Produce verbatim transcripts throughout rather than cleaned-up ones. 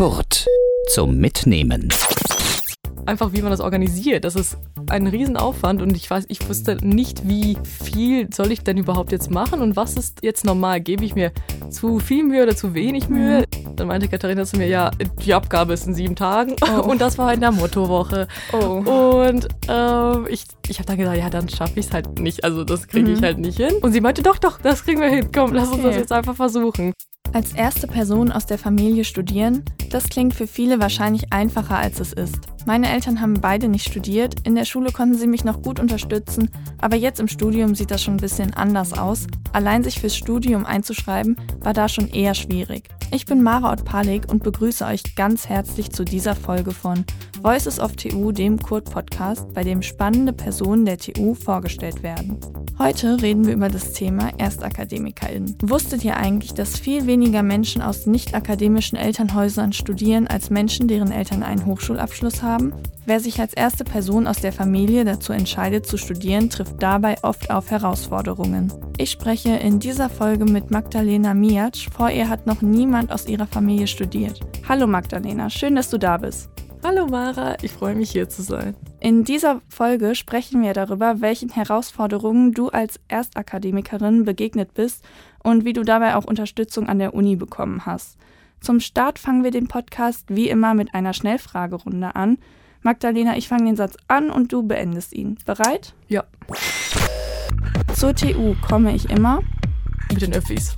Kurt zum Mitnehmen. Einfach wie man das organisiert, das ist ein Riesenaufwand und ich weiß, ich wusste nicht, wie viel soll ich denn überhaupt jetzt machen und was ist jetzt normal, gebe ich mir zu viel Mühe oder zu wenig Mühe? Dann meinte Katharina zu mir, ja, die Abgabe ist in sieben Tagen oh. und das war in der Mottowoche oh. und ähm, ich, ich habe dann gesagt, ja, dann schaffe ich es halt nicht, also das kriege ich mhm. halt nicht hin und sie meinte, doch, doch, das kriegen wir hin, komm, lass okay. uns das jetzt einfach versuchen. Als erste Person aus der Familie studieren, das klingt für viele wahrscheinlich einfacher, als es ist. Meine Eltern haben beide nicht studiert, in der Schule konnten sie mich noch gut unterstützen, aber jetzt im Studium sieht das schon ein bisschen anders aus. Allein sich fürs Studium einzuschreiben, war da schon eher schwierig. Ich bin Mara Otpalik und begrüße euch ganz herzlich zu dieser Folge von Voices of T U, dem Kurt-Podcast, bei dem spannende Personen der T U vorgestellt werden. Heute reden wir über das Thema ErstakademikerInnen. Wusstet ihr eigentlich, dass viel weniger Menschen aus nicht-akademischen Elternhäusern studieren als Menschen, deren Eltern einen Hochschulabschluss haben? Wer sich als erste Person aus der Familie dazu entscheidet zu studieren, trifft dabei oft auf Herausforderungen. Ich spreche in dieser Folge mit Magdalena Miatsch. Vor ihr hat noch niemand aus ihrer Familie studiert. Hallo Magdalena, schön, dass du da bist. Hallo Mara, ich freue mich hier zu sein. In dieser Folge sprechen wir darüber, welchen Herausforderungen du als Erstakademikerin begegnet bist und wie du dabei auch Unterstützung an der Uni bekommen hast. Zum Start fangen wir den Podcast wie immer mit einer Schnellfragerunde an. Magdalena, ich fange den Satz an und du beendest ihn. Bereit? Ja. Zur T U komme ich immer mit den Öffis.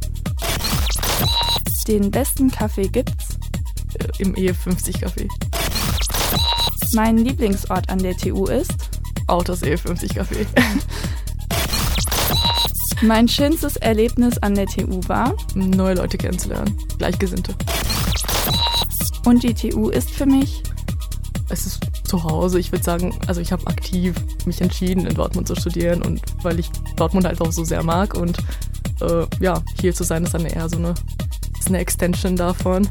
Den besten Kaffee gibt's äh, im E fünfzig Café. Mein Lieblingsort an der T U ist auch das E fünfzig Café. Mein schönstes Erlebnis an der T U war neue Leute kennenzulernen, Gleichgesinnte. Und die T U ist für mich es ist zu Hause. Ich würde sagen, also ich habe aktiv mich entschieden, in Dortmund zu studieren und weil ich Dortmund halt auch so sehr mag und äh, ja, hier zu sein ist dann eher so eine, ist eine Extension davon.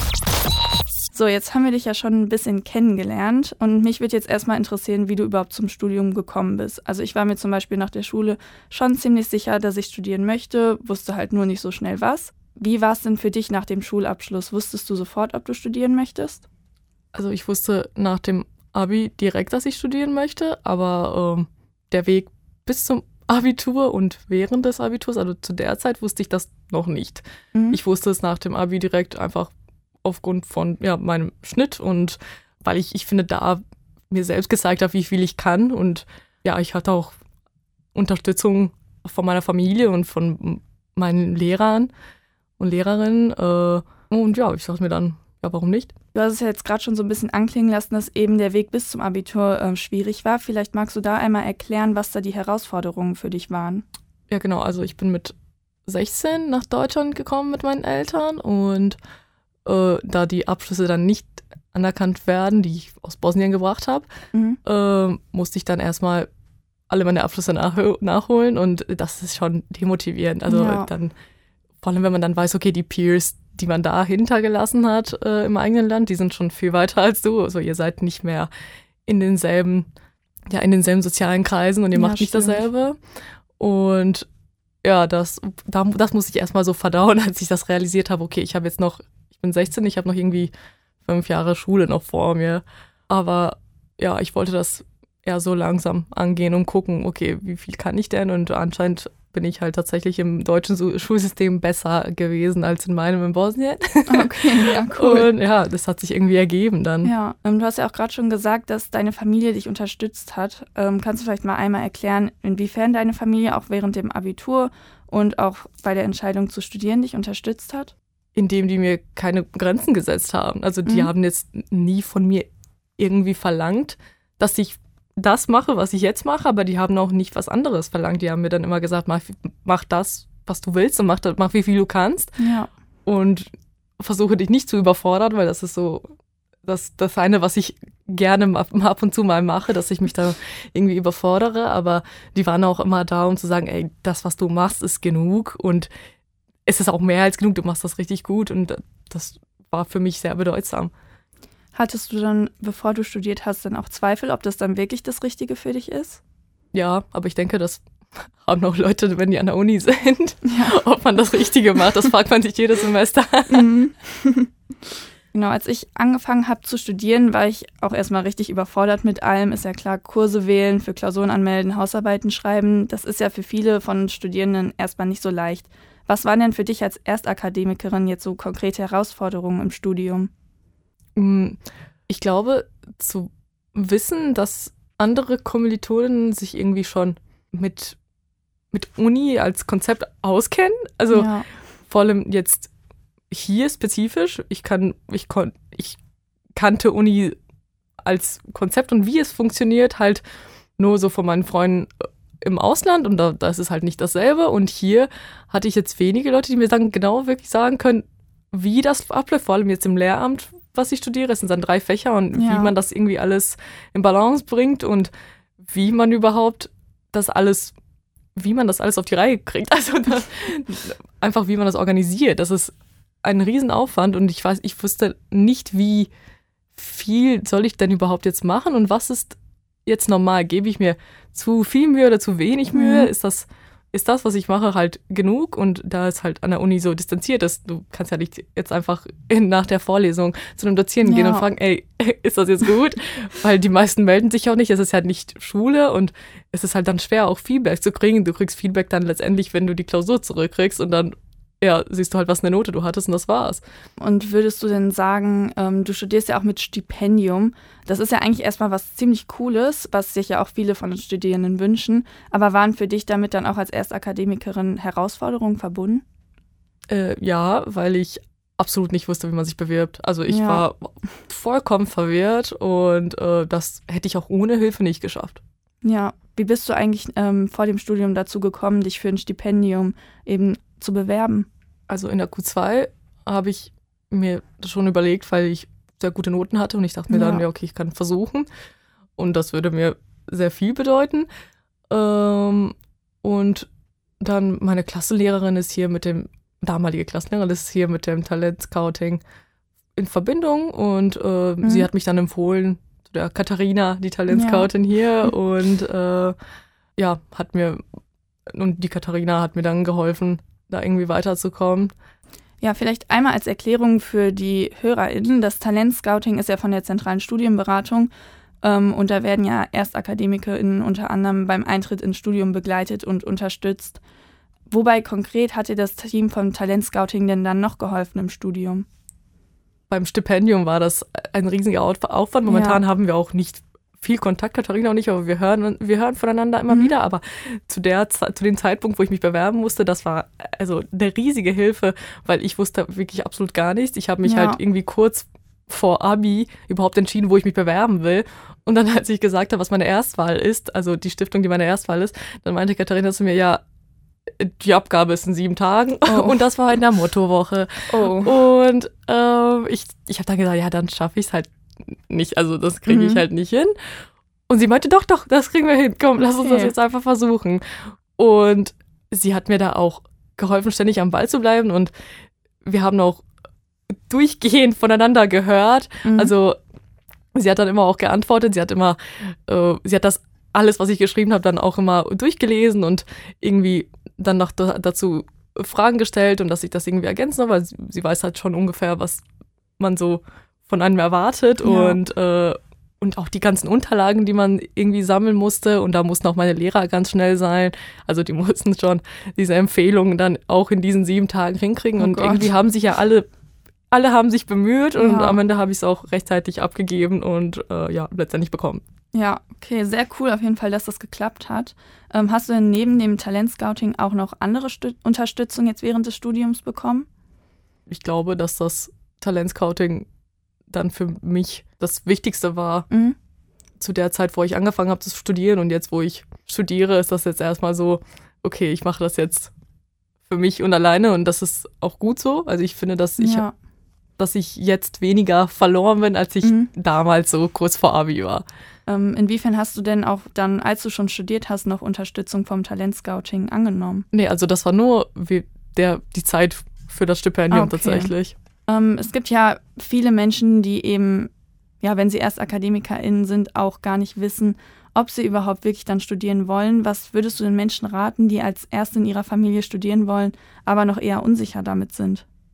So, jetzt haben wir dich ja schon ein bisschen kennengelernt und mich würde jetzt erstmal interessieren, wie du überhaupt zum Studium gekommen bist. Also ich war mir zum Beispiel nach der Schule schon ziemlich sicher, dass ich studieren möchte, wusste halt nur nicht so schnell was. Wie war es denn für dich nach dem Schulabschluss? Wusstest du sofort, ob du studieren möchtest? Also ich wusste nach dem Abi direkt, dass ich studieren möchte, aber ähm, der Weg bis zum Abitur und während des Abiturs, also zu der Zeit, wusste ich das noch nicht. Mhm. Ich wusste es nach dem Abi direkt einfach aufgrund von ja, meinem Schnitt und weil ich, ich finde, da mir selbst gezeigt habe, wie viel ich kann und ja, ich hatte auch Unterstützung von meiner Familie und von meinen Lehrern und Lehrerinnen äh, und ja, ich dachte mir dann, ja, warum nicht? Du hast es ja jetzt gerade schon so ein bisschen anklingen lassen, dass eben der Weg bis zum Abitur äh, schwierig war. Vielleicht magst du da einmal erklären, was da die Herausforderungen für dich waren. Ja, genau. Also ich bin mit sechzehn nach Deutschland gekommen mit meinen Eltern und äh, da die Abschlüsse dann nicht anerkannt werden, die ich aus Bosnien gebracht habe, mhm. äh, musste ich dann erstmal alle meine Abschlüsse nach- nachholen und das ist schon demotivierend. Also ja. dann, vor allem wenn man dann weiß, okay, die Peers, die man da hintergelassen hat äh, im eigenen Land, die sind schon viel weiter als du. Also ihr seid nicht mehr in denselben, ja, in denselben sozialen Kreisen und ihr ja, macht nicht stimmt. dasselbe. Und ja, das, da, das muss ich erstmal so verdauen, als ich das realisiert habe, okay, ich habe jetzt noch, ich bin sechzehn, ich habe noch irgendwie fünf Jahre Schule noch vor mir. Aber ja, ich wollte das eher so langsam angehen und gucken, okay, wie viel kann ich denn? Und anscheinend bin ich halt tatsächlich im deutschen Schulsystem besser gewesen als in meinem in Bosnien. Okay, ja, cool. Und ja, das hat sich irgendwie ergeben dann. Ja, ähm, du hast ja auch gerade schon gesagt, dass deine Familie dich unterstützt hat. Ähm, kannst du vielleicht mal einmal erklären, inwiefern deine Familie auch während dem Abitur und auch bei der Entscheidung zu studieren dich unterstützt hat? Indem die mir keine Grenzen gesetzt haben. Also die mhm. haben jetzt nie von mir irgendwie verlangt, dass ich das mache, was ich jetzt mache, aber die haben auch nicht was anderes verlangt. Die haben mir dann immer gesagt, mach, mach das, was du willst und mach, mach wie viel du kannst. Ja. Und versuche dich nicht zu überfordern, weil das ist so das, das eine, was ich gerne ab und zu mal mache, dass ich mich da irgendwie überfordere. Aber die waren auch immer da, um zu sagen, ey, das, was du machst, ist genug und es ist auch mehr als genug, du machst das richtig gut und das war für mich sehr bedeutsam. Hattest du dann, bevor du studiert hast, dann auch Zweifel, ob das dann wirklich das Richtige für dich ist? Ja, aber ich denke, das haben auch Leute, wenn die an der Uni sind, ja. ob man das Richtige macht. Das fragt man sich jedes Semester. Mhm. Genau, als ich angefangen habe zu studieren, war ich auch erstmal richtig überfordert mit allem. Ist ja klar, Kurse wählen, für Klausuren anmelden, Hausarbeiten schreiben. Das ist ja für viele von Studierenden erstmal nicht so leicht. Was waren denn für dich als Erstakademikerin jetzt so konkrete Herausforderungen im Studium? Ich glaube, zu wissen, dass andere Kommilitonen sich irgendwie schon mit, mit Uni als Konzept auskennen. Also ja. Vor allem jetzt hier spezifisch. Ich kann, ich, kon, ich kannte Uni als Konzept und wie es funktioniert halt nur so von meinen Freunden im Ausland und da, da ist es halt nicht dasselbe. Und hier hatte ich jetzt wenige Leute, die mir dann genau wirklich sagen können, wie das abläuft, vor allem jetzt im Lehramt, was ich studiere. Es sind dann drei Fächer und ja. wie man das irgendwie alles in Balance bringt und wie man überhaupt das alles, wie man das alles auf die Reihe kriegt. Also das, einfach, wie man das organisiert. Das ist ein Riesenaufwand und ich weiß, ich wusste nicht, wie viel soll ich denn überhaupt jetzt machen und was ist jetzt normal? Gebe ich mir zu viel Mühe oder zu wenig Mühe? Mhm. Ist das, ist das, was ich mache, halt genug? Und da es halt an der Uni so distanziert ist, du kannst ja nicht jetzt einfach in, nach der Vorlesung zu einem Dozierenden ja. gehen und fragen, ey, ist das jetzt gut? Weil die meisten melden sich auch nicht, es ist halt nicht Schule und es ist halt dann schwer, auch Feedback zu kriegen. Du kriegst Feedback dann letztendlich, wenn du die Klausur zurückkriegst und dann ja, siehst du halt, was eine Note du hattest und das war's. Und würdest du denn sagen, ähm, du studierst ja auch mit Stipendium. Das ist ja eigentlich erstmal was ziemlich Cooles, was sich ja auch viele von den Studierenden wünschen. Aber waren für dich damit dann auch als Erstakademikerin Herausforderungen verbunden? Äh, ja, weil ich absolut nicht wusste, wie man sich bewirbt. Also ich ja. war vollkommen verwirrt und äh, das hätte ich auch ohne Hilfe nicht geschafft. Ja, wie bist du eigentlich ähm, vor dem Studium dazu gekommen, dich für ein Stipendium eben zu bewerben? Also in der Q zwei habe ich mir das schon überlegt, weil ich sehr gute Noten hatte und ich dachte mir ja. dann, ja okay, ich kann versuchen und das würde mir sehr viel bedeuten. Ähm, und dann meine Klassenlehrerin ist hier mit dem, damalige Klassenlehrerin ist hier mit dem Talentscouting in Verbindung und äh, mhm. sie hat mich dann empfohlen, der Katharina, die Talentscoutin ja. hier und äh, ja, hat mir, und die Katharina hat mir dann geholfen, da irgendwie weiterzukommen. Ja, vielleicht einmal als Erklärung für die HörerInnen. Das Talentscouting ist ja von der Zentralen Studienberatung ähm, und da werden ja ErstakademikerInnen unter anderem beim Eintritt ins Studium begleitet und unterstützt. Wobei konkret hat dir das Team vom Talentscouting denn dann noch geholfen im Studium? Beim Stipendium war das ein riesiger Aufwand. Momentan ja. haben wir auch nicht viel Kontakt, Katharina und ich, aber wir hören, wir hören voneinander immer mhm. wieder. Aber zu, der, zu dem Zeitpunkt, wo ich mich bewerben musste, das war also eine riesige Hilfe, weil ich wusste wirklich absolut gar nichts. Ich habe mich ja. halt irgendwie kurz vor Abi überhaupt entschieden, wo ich mich bewerben will. Und dann, als ich gesagt habe, was meine Erstwahl ist, also die Stiftung, die meine Erstwahl ist, dann meinte Katharina zu mir, ja, die Abgabe ist in sieben Tagen oh. und das war in der Mottowoche. Oh. Und äh, ich, ich habe dann gesagt, ja, dann schaffe ich es halt nicht, also das kriege ich mhm. halt nicht hin. Und sie meinte, doch, doch, das kriegen wir hin, komm, lass uns okay. das jetzt einfach versuchen. Und sie hat mir da auch geholfen, ständig am Ball zu bleiben und wir haben auch durchgehend voneinander gehört. Mhm. Also sie hat dann immer auch geantwortet, sie hat immer, äh, sie hat das alles, was ich geschrieben habe, dann auch immer durchgelesen und irgendwie dann noch da, dazu Fragen gestellt und dass ich das irgendwie ergänzen soll, weil sie, sie weiß halt schon ungefähr, was man so von einem erwartet ja. und, äh, und auch die ganzen Unterlagen, die man irgendwie sammeln musste und da mussten auch meine Lehrer ganz schnell sein, also die mussten schon diese Empfehlungen dann auch in diesen sieben Tagen hinkriegen oh und Gott. Irgendwie haben sich ja alle, alle haben sich bemüht und ja. am Ende habe ich es auch rechtzeitig abgegeben und äh, ja, letztendlich bekommen. Ja, okay, sehr cool auf jeden Fall, dass das geklappt hat. Ähm, hast du denn neben dem Talentscouting auch noch andere Stu- Unterstützung jetzt während des Studiums bekommen? Ich glaube, dass das Talentscouting dann für mich das Wichtigste war. Mhm. Zu der Zeit, wo ich angefangen habe zu studieren und jetzt, wo ich studiere, ist das jetzt erstmal so, okay, ich mache das jetzt für mich und alleine und das ist auch gut so. Also ich finde, dass ich, ja. dass ich jetzt weniger verloren bin, als ich mhm. damals so kurz vor Abi war. Ähm, inwiefern hast du denn auch dann, als du schon studiert hast, noch Unterstützung vom Talentscouting angenommen? Nee, also das war nur wie der, die Zeit für das Stipendium okay. tatsächlich. Ähm, es gibt ja viele Menschen, die eben, ja, wenn sie erst AkademikerInnen sind, auch gar nicht wissen, ob sie überhaupt wirklich dann studieren wollen. Was würdest du den Menschen raten, die als Erste in ihrer Familie studieren wollen, aber noch eher unsicher damit sind?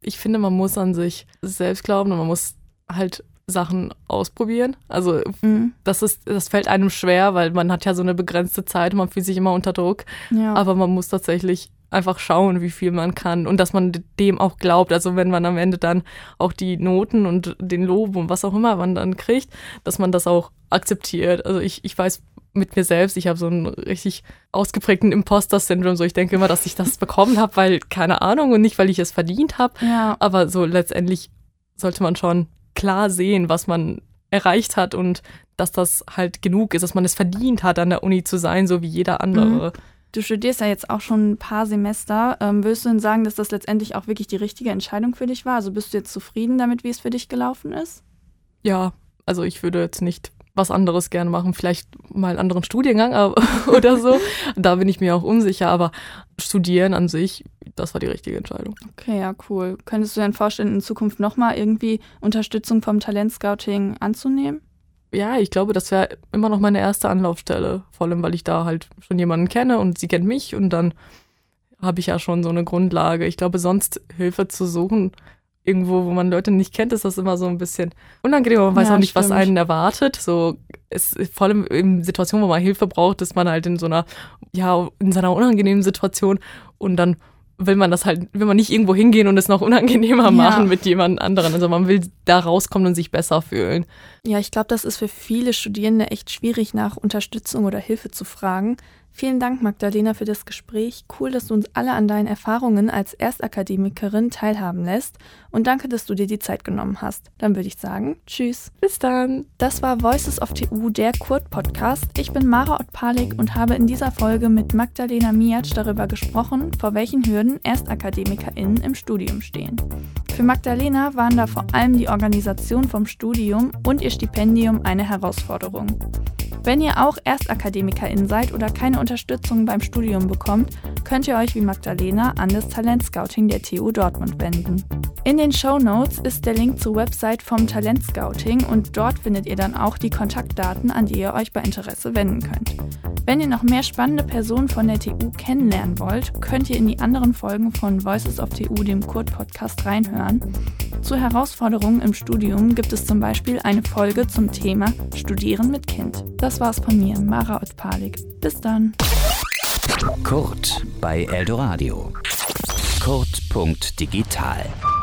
Ich finde, man muss an sich selbst glauben und man muss halt Sachen ausprobieren. Also mhm. das ist, das fällt einem schwer, weil man hat ja so eine begrenzte Zeit und man fühlt sich immer unter Druck. Ja. Aber man muss tatsächlich einfach schauen, wie viel man kann und dass man dem auch glaubt. Also wenn man am Ende dann auch die Noten und den Lob und was auch immer man dann kriegt, dass man das auch akzeptiert. Also ich, ich weiß mit mir selbst, ich habe so einen richtig ausgeprägten Imposter-Syndrom. So, ich denke immer, dass ich das bekommen habe, weil, keine Ahnung, und nicht, weil ich es verdient habe. Ja. Aber so letztendlich sollte man schon klar sehen, was man erreicht hat und dass das halt genug ist, dass man es verdient hat, an der Uni zu sein, so wie jeder andere. Mhm. Du studierst ja jetzt auch schon ein paar Semester. Ähm, willst du denn sagen, dass das letztendlich auch wirklich die richtige Entscheidung für dich war? Also bist du jetzt zufrieden damit, wie es für dich gelaufen ist? Ja, also ich würde jetzt nicht was anderes gerne machen, vielleicht mal einen anderen Studiengang oder so. Da bin ich mir auch unsicher, aber studieren an sich, das war die richtige Entscheidung. Okay, ja, cool. Könntest du dir vorstellen, in Zukunft nochmal irgendwie Unterstützung vom Talentscouting anzunehmen? Ja, ich glaube, das wäre immer noch meine erste Anlaufstelle, vor allem, weil ich da halt schon jemanden kenne und sie kennt mich und dann habe ich ja schon so eine Grundlage. Ich glaube, sonst Hilfe zu suchen, irgendwo, wo man Leute nicht kennt, ist das immer so ein bisschen unangenehm. Man weiß ja, auch nicht, stimmt. was einen erwartet. So, es, vor allem in Situationen, wo man Hilfe braucht, ist man halt in so einer, ja, in so einer unangenehmen Situation und dann will man das halt, will man nicht irgendwo hingehen und es noch unangenehmer ja. machen mit jemand anderen. Also man will da rauskommen und sich besser fühlen. Ja, ich glaube, das ist für viele Studierende echt schwierig, nach Unterstützung oder Hilfe zu fragen. Vielen Dank, Magdalena, für das Gespräch. Cool, dass du uns alle an deinen Erfahrungen als Erstakademikerin teilhaben lässt. Und danke, dass du dir die Zeit genommen hast. Dann würde ich sagen, tschüss. Bis dann. Das war Voices of T U, der Kurt-Podcast. Ich bin Mara Ottpalik und habe in dieser Folge mit Magdalena Miatsch darüber gesprochen, vor welchen Hürden ErstakademikerInnen im Studium stehen. Für Magdalena waren da vor allem die Organisation vom Studium und ihr Stipendium eine Herausforderung. Wenn ihr auch ErstakademikerInnen seid oder keine Unterstützung beim Studium bekommt, könnt ihr euch wie Magdalena an das Talentscouting der T U Dortmund wenden. In den Shownotes ist der Link zur Website vom Talentscouting und dort findet ihr dann auch die Kontaktdaten, an die ihr euch bei Interesse wenden könnt. Wenn ihr noch mehr spannende Personen von der T U kennenlernen wollt, könnt ihr in die anderen Folgen von Voices of T U, dem Kurt-Podcast, reinhören. Zu Herausforderungen im Studium gibt es zum Beispiel eine Folge zum Thema Studieren mit Kind. Das war's von mir, Mara Ottpalik. Bis dann. Kurt bei Eldoradio. Kurt Punkt digital